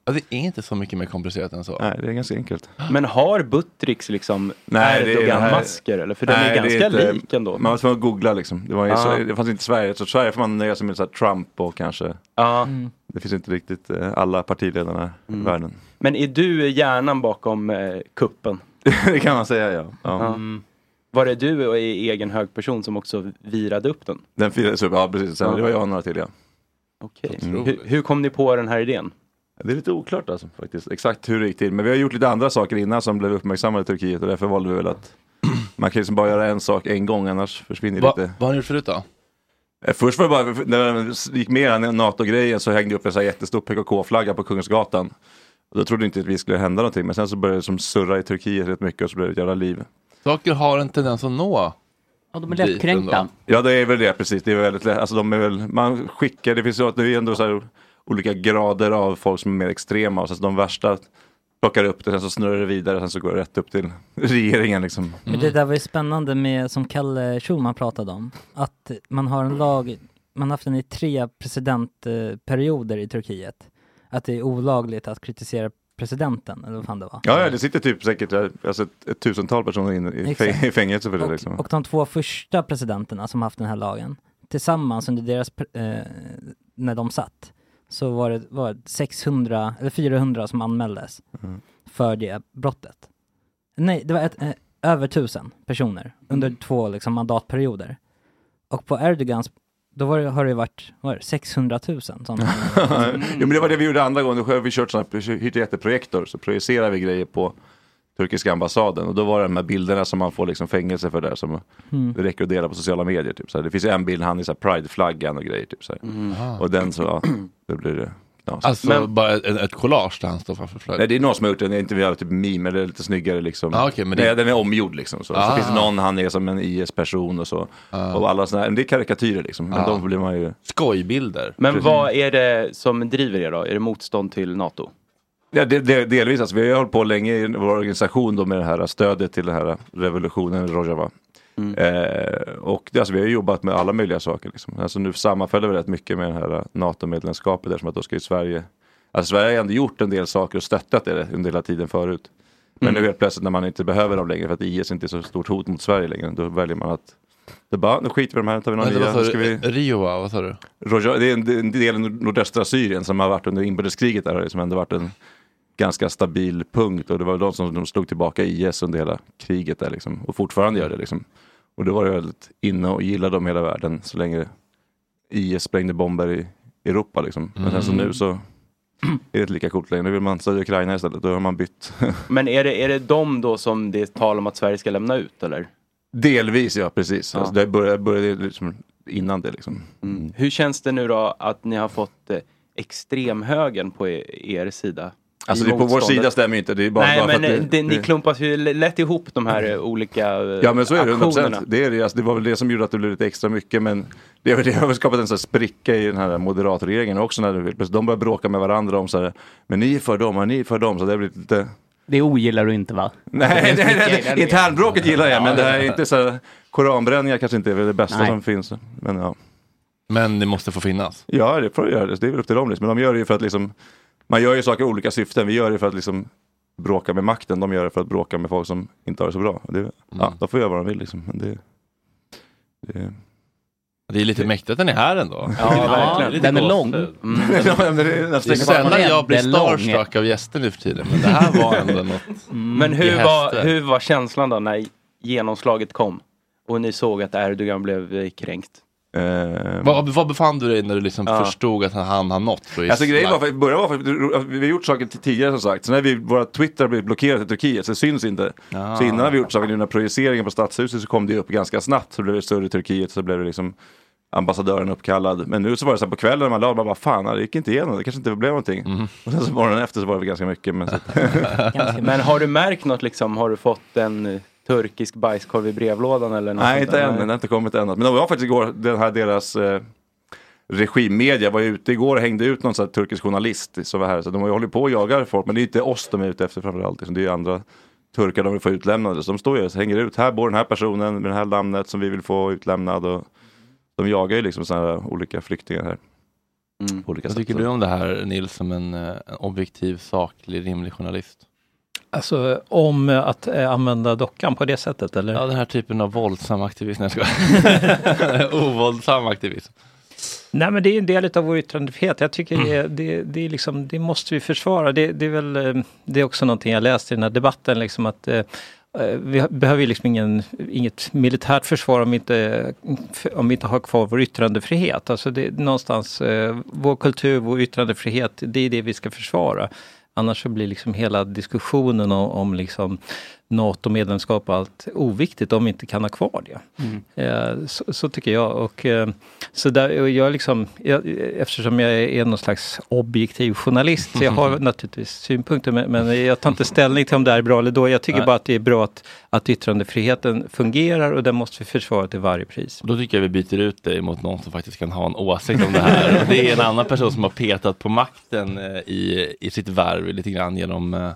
Ja, det är inte så mycket mer komplicerat än så. Nej, det är ganska enkelt. Men har Buttricks liksom Erdogan-masker? Eller? För den är ganska inte, lik ändå. Man måste googla liksom. Det, var ju ah. så, det fanns inte i Sverige. Så Sverige får man nöja sig med så här Trump och kanske... Ah. Mm. Det finns inte riktigt eh, alla partiledarna mm. i världen. Men är du hjärnan bakom eh, kuppen? Det kan man säga, ja. ja. Mm. Var det du och i egen hög person som också virade upp den? Den firades upp, ja precis. Sen, ja. Det var jag och några till, ja. Okej. Mm. Hur, hur kom ni på den här idén? Det är lite oklart alltså, faktiskt. Exakt hur det gick till. Men vi har gjort lite andra saker innan som blev uppmärksammade i Turkiet. Och därför valde vi väl att man kan liksom bara göra en sak en gång, annars försvinner Va, lite. Vad har ni gjort förut då? Först var det bara, när det gick mer än NATO-grejen så hängde upp en så här jättestor P K K-flagga på Kungsgatan. Och då trodde inte att vi skulle hända någonting. Men sen så började det som surra i Turkiet rätt mycket och så blev det ett jävla liv. Saker har en tendens att nå. Ja, de är lättkränkta. Ja, det är väl det, precis. Det är väldigt lätt. Alltså de är väl, man skickar, det finns ju det är ändå så här olika grader av folk som är mer extrema. Och så de värsta plockar upp det, sen så snurrar det vidare, sen så går det rätt upp till regeringen liksom. Mm. Men det där var ju spännande med, som Kalle Schulman pratade om, att man har en lag, man har haft den i tre presidentperioder i Turkiet. Att det är olagligt att kritisera presidenten, eller vad fan det var. Ja, ja, det sitter typ säkert alltså ett, ett tusental personer inne i, fäng- i fängelse för det. Och, liksom. och de två första presidenterna som haft den här lagen, tillsammans under deras, eh, när de satt, så var det, var det sexhundra eller fyrahundra som anmäldes mm. för det brottet. Nej, det var ett, eh, över tusen personer under mm. två liksom, mandatperioder. Och på Erdogans, då var det, har det varit var det, sexhundratusen. Sånt. mm. Ja, men det var det vi gjorde andra gången. Då vi kört sådana, hyrde jätteprojektor, så projicerade vi grejer på turkiska ambassaden. Och då var det de här bilderna som man får liksom fängelse för där, som mm. det räcker att dela på sociala medier. Typ. Så här, det finns ju en bild, han i Pride-flaggan och grejer. Typ, så mm. Och den så, ja, då blir det knas. Alltså men, bara ett, ett collage där han står framför flaggan? Nej, det är någon som har gjort den, det är inte vi har typ meme, eller lite snyggare liksom. Ah, okay, men det... Nej, den är omgjord liksom. Så, ah. så finns det någon, han är som en I S-person och så. Ah. Och alla sådana här, det är karikatyrer liksom. Men ah. de blir man ju... Skojbilder. Men precis. Vad är det som driver er då? Är det motstånd till NATO? Ja, det, det, delvis. Alltså, vi har ju hållit på länge i vår organisation då med det här stödet till den här revolutionen Rojava. Mm. Eh, och det, alltså, vi har ju jobbat med alla möjliga saker. Liksom. Alltså, nu sammanfäller vi rätt mycket med det här NATO-medlemskapet där, som att då ska ju Sverige... Alltså Sverige har ändå gjort en del saker och stöttat det under hela tiden förut. Men mm. nu helt plötsligt när man inte behöver dem längre för att I S inte är så stort hot mot Sverige längre, då väljer man att det bara, nu skiter vi de här, tar vi någon nya. Vad sa vi... Rio, vad sa du? Roja, det är en, en del av nordöstra Syrien som har varit under inbördeskriget där, som ändå varit en ganska stabil punkt, och det var de som de slog tillbaka I S under hela kriget där liksom, och fortfarande gör det liksom. Och då var det väldigt inne och gillade dem hela världen så länge I S sprängde bomber i Europa liksom. Men sen så nu så är det lika coolt längre. Nu vill man stödja Ukraina istället. Då har man bytt. Men är det, är det de då som det är tal om att Sverige ska lämna ut, eller? Delvis, ja, precis. Ja. Alltså, det började, började liksom innan det liksom. Mm. Hur känns det nu då att ni har fått eh, extremhögern på er, er sida? Alltså det på vår sida stämmer inte. Det är bara, Nej, bara men för att det, det, ni klumpas ju lätt ihop de här mm. olika aktionerna. Ja, men så är det hundra procent. Det, är det, alltså, det var väl det som gjorde att det blev lite extra mycket. Men det, det har väl skapat en sån här spricka i den här moderatregeringen också. När det, de börjar bråka med varandra om så här, men ni är för dem och ni är för dem. Så det blir lite... Det ogillar du inte, va? Nej, det, det, det, internbråket gillar jag. Men det här är inte så här, koranbränningar kanske inte är det bästa Nej. som finns. Men ja. Men det måste få finnas. Ja, det får göra det. Det är väl upp till dem. Liksom. Men de gör det ju för att liksom... Man gör ju saker i olika syften. Vi gör det för att liksom bråka med makten. De gör det för att bråka med folk som inte har det så bra. Det, mm. Ja, de får göra vad de vill liksom. Men det, det... det är lite mäktigt att den är här ändå. Ja, ja verkligen. Den är lång. Mm. Det är sällan jag blir starstruck av gäster nu för tiden. Men det här var ändå något. Mm. Men hur var, hur var känslan då när genomslaget kom? Och ni såg att Erdogan blev kränkt? Uh, vad, vad befann du dig när du liksom ja. förstod att han har nått? Alltså grejen var för, början var för, vi har gjort saker tidigare som sagt. Så när vi, våra Twitter blev blockerat i Turkiet så det syns inte. Ah. Så innan har vi gjort saker, när projiceringen på stadshuset så kom det upp ganska snabbt. Så blev det större i Turkiet, så blev det liksom ambassadören uppkallad. Men nu så var det så här på kvällen när man la, bara, vad fan, det gick inte igenom, det kanske inte blev någonting. Mm. Och sen så morgonen efter så var det ganska mycket. Men, så men har du märkt något liksom, har du fått en turkisk bajskorv i brevlådan eller något? Nej, inte än, det har inte kommit än. Men det var faktiskt igår, den här deras eh, regimmedia var ute igår och hängde ut någon sån här turkisk journalist som var här. Så de har ju hållit på och jagar folk, men det är inte oss de är ute efter framförallt. Det är andra turkar de vill få utlämnade. Så de står ju och hänger ut, här bor den här personen med det här namnet som vi vill få utlämnad. Och de jagar ju liksom sådana här olika flyktingar här. Mm. På olika Vad sätt. tycker du om det här, Nils, som en, en objektiv, saklig, rimlig journalist? Alltså om att äh, använda dockan på det sättet, eller? Ja, den här typen av våldsam aktivism. Nej, jag skojar. Ovåldsam aktivism. Nej, men det är en del av vår yttrandefrihet. Jag tycker mm. det, det, det, är liksom, det måste vi försvara. Det, det är väl det är också någonting jag läste i den här debatten, liksom att eh, vi behöver ju liksom ingen, inget militärt försvar om vi inte, om vi inte har kvar vår yttrandefrihet. Alltså det är någonstans eh, vår kultur, vår yttrandefrihet, det är det vi ska försvara. Annars så blir liksom hela diskussionen om, om liksom NATO-medlemskap och allt oviktigt om vi inte kan ha kvar det. Mm. Eh, så, så tycker jag. Och, eh, så där, och jag liksom, jag, eftersom jag är någon slags objektiv journalist, så jag har naturligtvis synpunkter, men, men jag tar inte ställning till om det är bra eller då. Jag tycker Nej. bara att det är bra att, att yttrandefriheten fungerar, och den måste vi försvara till varje pris. Då tycker jag vi byter ut dig mot någon som faktiskt kan ha en åsikt om det här. Och det är en annan person som har petat på makten eh, i, i sitt värv lite grann genom... Eh,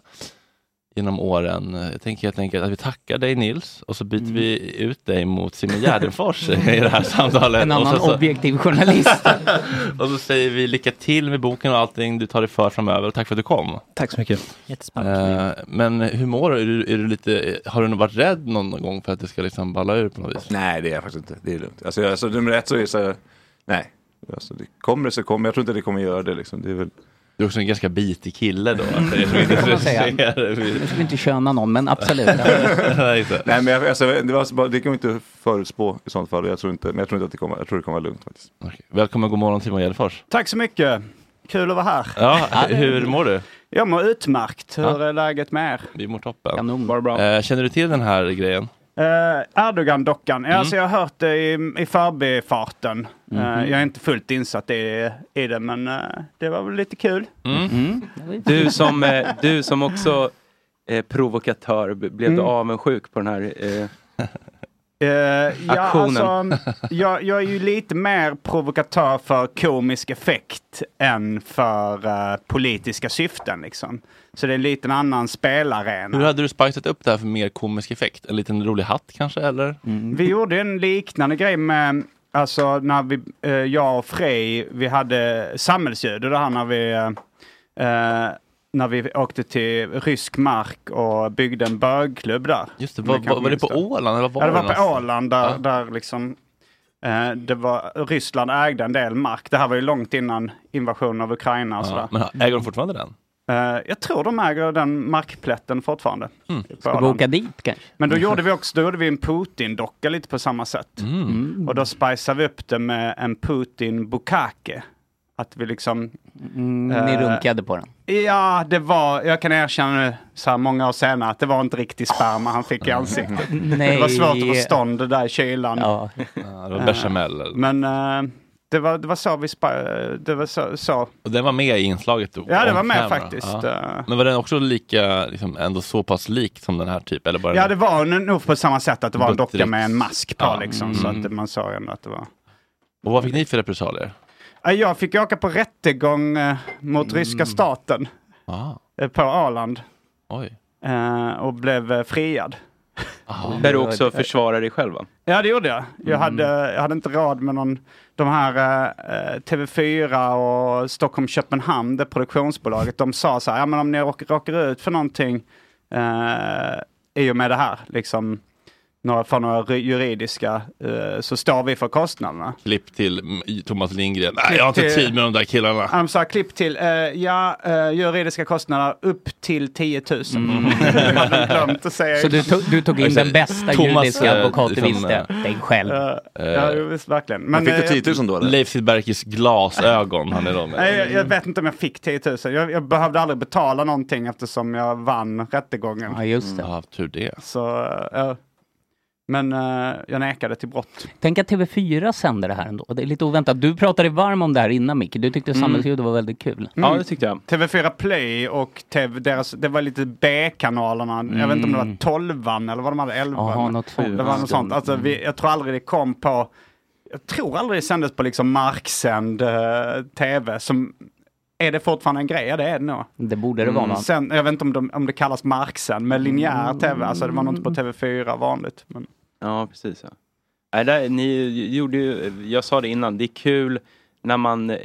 genom åren. Jag tänker helt enkelt att vi tackar dig, Nils, och så byter mm. vi ut dig mot Simon Gärdenfors i det här samtalet. En annan och så, objektiv journalist. Och så säger vi lycka till med boken och allting du tar dig för framöver. Tack för att du kom. Tack så mycket. Uh, men hur mår du? Är du, är du lite, har du nog varit rädd någon gång för att det ska liksom balla ur på något vis? Nej, det är jag faktiskt inte. Det är lugnt. Alltså, alltså nummer ett så är det så, nej. Alltså, det kommer så kommer. Jag tror inte det kommer göra det liksom. Det är väl... Du är också en ganska bitig kille då. Det kan man säga. Jag skulle inte köna någon, men absolut. Nej, men jag, alltså, det, var bara, det kan vi inte förutspå i sånt fall. Jag tror inte, men jag tror inte att det kommer, jag tror det kommer vara lugnt faktiskt. Okay. Välkommen, god morgon, Simon Gärdenfors. Tack så mycket. Kul att vara här. Ja, hur mår du? Jag mår utmärkt. Hur ja. är läget med er? Vi mår toppen. Kanon. Var bra. Eh, känner du till den här grejen? Uh, Erdogan-dockan. Mm. Alltså, jag har hört det i, i förbifarten. Mm. Uh, jag är inte fullt insatt i, i det, men uh, det var väl lite kul. Mm. Mm. Du, som, uh, du som också är provokatör, blev mm. du avundsjuk på den här uh, uh, ja, aktionen? Alltså, jag, jag är ju lite mer provokatör för komisk effekt än för uh, politiska syften liksom. Så det är en liten annan spelarena. Hur hade du spicat upp det här för mer komisk effekt? En liten rolig hatt kanske, eller? Mm. Vi gjorde en liknande grej med, alltså när vi, eh, jag och Frej, vi hade samhällsljud. Och det här när vi, eh, när vi åkte till rysk mark och byggde en bögklubb där. Just det, var, var, var det på Åland? Eller var ja, det var det på Åland där, ja. där liksom... Eh, det var, Ryssland ägde en del mark. Det här var ju långt innan invasionen av Ukraina och ja, sådär. Men äger de fortfarande den? Uh, jag tror de äger den markplätten fortfarande. Mm. Ska vi åka dit kanske? Men då gjorde vi också då gjorde vi en Putin-docka lite på samma sätt. Mm. Mm. Och då spiceade vi upp det med en Putin-bukake. Att vi liksom... Mm, uh, ni runkade på den? Ja, det var... Jag kan erkänna nu så här många år senare att det var inte riktigt sperma han fick i ansiktet. Nej. Det var svårt att få stånd det där i kylan. Ja, ja det var bechamel. Uh, men... Uh, Det var, det var så vi spa, det var så, så. Och den var med i inslaget då? Ja, det var med faktiskt. Ja. Men var den också lika, liksom, ändå så pass lik som den här typ? Eller bara ja, det var nog på samma sätt att det var en Buttricks. docka med en mask på ja. liksom. Mm. Så att man sa ändå att det var... Och vad fick ni för repressalier? Jag fick åka på rättegång eh, mot mm. ryska staten. Ah. Eh, på Åland. Oj. Eh, och blev eh, friad. Där du också försvarar dig själv, va? Ja, det gjorde jag. Jag, mm. hade, jag hade inte råd med någon, de här eh, T V fyra och Stockholm Köpenhamn, det produktionsbolaget. De sa så här, ja men om ni råkar, råkar ut för någonting eh, i och med det här, liksom några, för några juridiska, eh, så står vi för kostnaderna. Klipp till Thomas Lindgren. Nej, jag har inte tid med de där killarna. Han sa klipp till, eh, ja, eh, juridiska kostnader upp till tio tusen. Mm. glömt att säga. Så du tog, du tog in den bästa Thomas, juridiska advokat du visste, dig själv. Uh, ja, visst, verkligen. Men, men fick du tio tusen då? Eller? Leif Sidbergis glasögon, han är då med. Nej, jag, jag vet inte om jag fick tio tusen. Jag, jag behövde aldrig betala någonting eftersom jag vann rättegången. Ja, just det. Ja, tur det. Så, uh, Men uh, jag nekade till brott. Tänk att T V fyra sänder det här ändå. Det är lite oväntat. Du pratade varm om det här innan, Micke. Du tyckte mm. samhällsljudet var väldigt kul. Mm. Ja, det tyckte jag. T V fyra Play och T V, deras, det var lite B-kanalerna. Mm. Jag vet inte om det var tolvan eller vad de hade, elvan. Aha, något sånt. Det var något sånt. Alltså, vi, jag tror aldrig det kom på... Jag tror aldrig det sändes på liksom marksänd uh, T V som... Är det fortfarande en grej? Ja, det är det nog. Det borde det vara. Mm. Sen, jag vet inte om, de, om det kallas marksänd med linjär T V. Alltså det var nog inte på T V fyra vanligt. Men... Ja, precis. Ja. Nej, där, ni gjorde ju, jag sa det innan, det är kul när man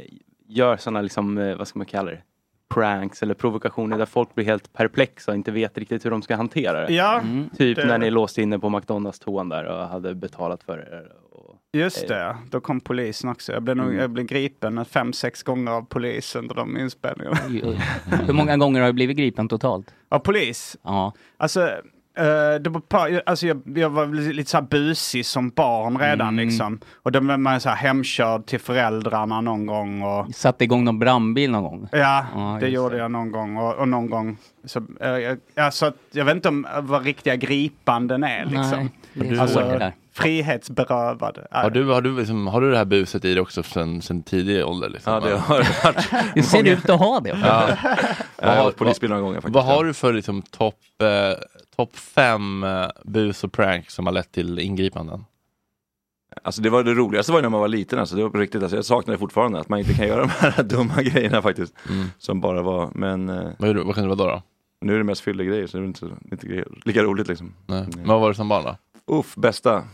gör sådana liksom, eh, vad ska man kalla det? Pranks eller provokationer där folk blir helt perplexa och inte vet riktigt hur de ska hantera det. Ja, mm. Typ det... när ni låste inne på McDonalds-toan där och hade betalat för det. Och, Just det, då kom polisen också. Jag blev, nog, Mm. jag blev gripen fem, sex gånger av polis under de inspelningarna. Hur många gånger har du blivit gripen totalt? Av polis? Ja. Alltså, Uh, det var på, alltså jag, jag var lite så här busig som barn redan Mm. liksom. Och då var man så här hemkörd till föräldrarna någon gång. Och... Satte igång någon brandbil någon gång? Ja, ja det gjorde det. jag någon gång. Och, och någon gång så, uh, jag, alltså, jag vet inte om vad riktiga gripanden är liksom. Nej, det är alltså, svårt det där. Frihetsberövad. Har du, har, du liksom, har du det här buset i dig också sen, sen tidig ålder? Liksom? Ja, det har det varit. Det ser ut att ha det. Ja. Jag har varit polisbil några gånger faktiskt. Vad har du för liksom, topp eh, top fem eh, bus och prank som har lett till ingripanden? Alltså det var det roligaste var när man var liten, alltså det var på riktigt, alltså jag saknar det fortfarande att man inte kan göra de här dumma grejerna faktiskt, mm. som bara var, men eh, vad, vad kan det vara då, då? Nu är det mest fyllda grejer så det är inte, inte lika roligt liksom. Nej. Mm. Men vad var det som barn då? Uff, bästa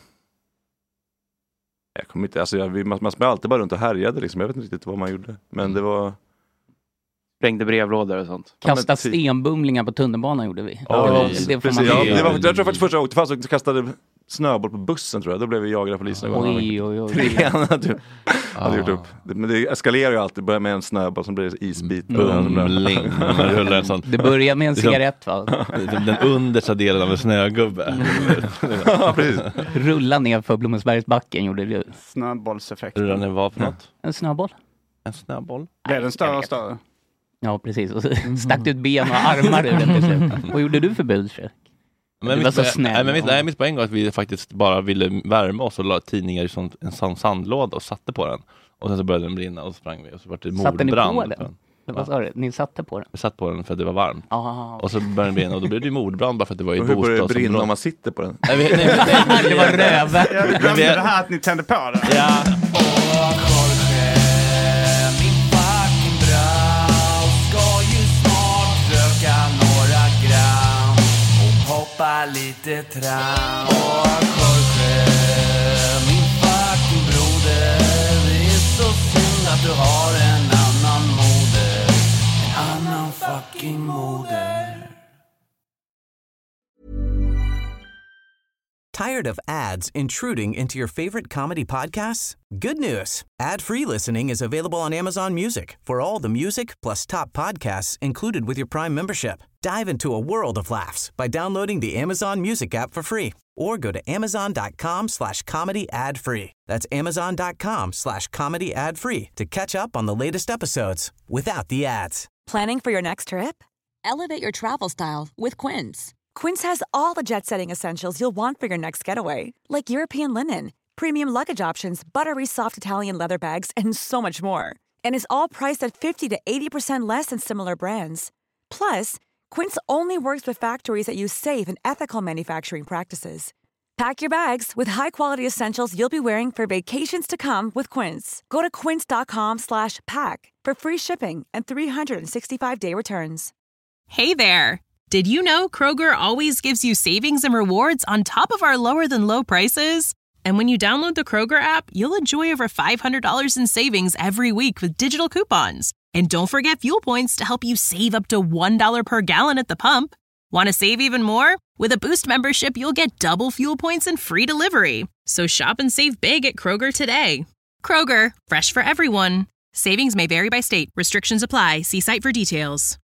jag kommer inte, alltså jag, vi, man, man sprang alltid bara runt och härjade liksom, jag vet inte riktigt vad man gjorde, men mm. det var sprängde brevlådor och sånt. Kasta stenbumlingar på tunnelbanan gjorde vi. Ja, det var, det, det precis, ja, det var, jag tror faktiskt första jag åkte fast och kastade snöboll på bussen tror jag. Då blev vi jagade av polisen. Oj, oj, oj. Trean hade, hade gjort upp. Men det eskalerar ju alltid. Börjar med en snöboll som blir isbit. Bumling. Det börjar med en cigarett va? Den understa delen av en snögubbe. Ja, precis. Rulla ner för Blommensbergsbacken gjorde det. Snöbollseffekt. Rulla ner vad för något? En snöboll. En snöboll? Blev den större och större? Ja, precis. Och så stack ut ben och armar ur den till slut. Vad gjorde du för bud, Fredrik? Men mitt, så nej, men mitt, nej, mitt poäng var att vi faktiskt bara ville värma oss och la tidningar i sånt, en sån sandlåda och satte på den. Och sen så började den brinna och så sprang vi och så var det mordbrand. Satte ni på den? den. Vad sa du? Ni satte på den? Vi satt på den för att det var varmt. Ah, och så började den brinna och då blev det mordbrand bara för att det var i bostadsområdet. Hur började det brinna om man sitter på den? Nej, nej, nej, nej, nej, det var röve. Jag glömde det här att ni tände på det. Ja. Lite tram och Jorge, min fucking broder. Det är så synd att du har en annan moder. En annan fucking moder. Tired of ads intruding into your favorite comedy podcasts? Good news. Ad-free listening is available on Amazon Music for all the music plus top podcasts included with your Prime membership. Dive into a world of laughs by downloading the Amazon Music app for free or go to amazon.com slash comedy ad free. That's amazon.com slash comedy ad free to catch up on the latest episodes without the ads. Planning for your next trip? Elevate your travel style with Quince. Quince has all the jet-setting essentials you'll want for your next getaway, like European linen, premium luggage options, buttery soft Italian leather bags, and so much more. And is all priced at fifty to eighty percent less than similar brands. Plus, Quince only works with factories that use safe and ethical manufacturing practices. Pack your bags with high-quality essentials you'll be wearing for vacations to come with Quince. Go to quince.com slash pack for free shipping and three sixty-five day returns. Hey there! Did you know Kroger always gives you savings and rewards on top of our lower-than-low prices? And when you download the Kroger app, you'll enjoy over five hundred dollars in savings every week with digital coupons. And don't forget fuel points to help you save up to one dollar per gallon at the pump. Want to save even more? With a Boost membership, you'll get double fuel points and free delivery. So shop and save big at Kroger today. Kroger, fresh for everyone. Savings may vary by state. Restrictions apply. See site for details.